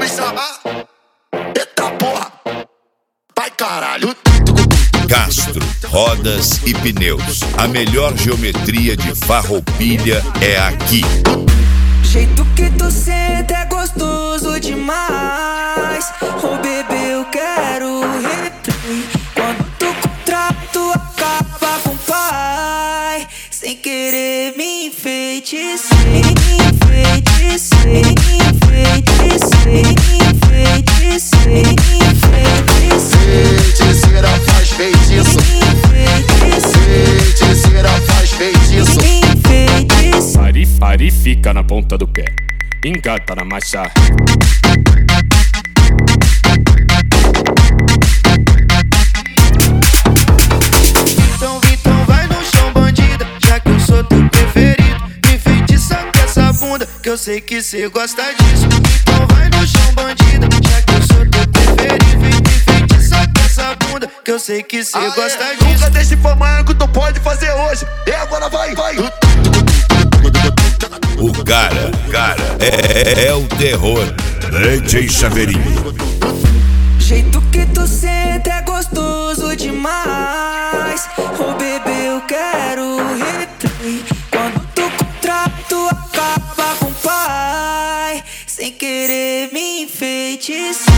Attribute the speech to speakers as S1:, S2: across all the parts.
S1: me chamar. Eita porra, vai caralho.
S2: Castro, rodas e pneus. A melhor geometria de farroupilha é aqui.
S3: Jeito que tu senta é gostoso demais. Oh bebê, eu quero replay. Quando tu contrato acaba com o pai, sem querer me enfeitiçar.
S1: Feiticeira faz feitiço. Feiticeira faz feitiço.
S4: Pare, fica na ponta do pé, engata na marcha.
S5: Então vai no chão, bandida, já que eu sou teu preferido. Me enfeitiça com essa bunda, que eu sei que cê gosta disso. Então vai no chão, bandida, já que eu sou teu preferido. Me enfeitiça com essa bunda, que eu sei que cê gosta disso.
S1: Nunca deixe pra amanhã que tu pode fazer hoje. E agora vai.
S2: O cara é o terror. DJ Chaveirinho.
S3: Jeito que tu senta é gostoso demais. Oh bebê, eu quero replay. Quando tu contrato acaba com o pai, sem querer me enfeitiçar.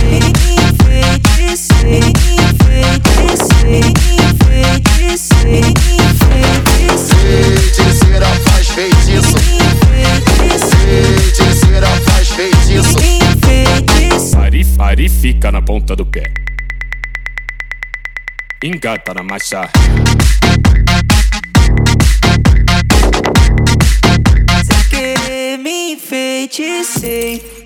S1: Feiticeira faz feitiço. Feiticeira faz feitiço.
S4: Pare, fica na ponta do pé, engata na marcha.
S3: Sem querer me enfeitiçar.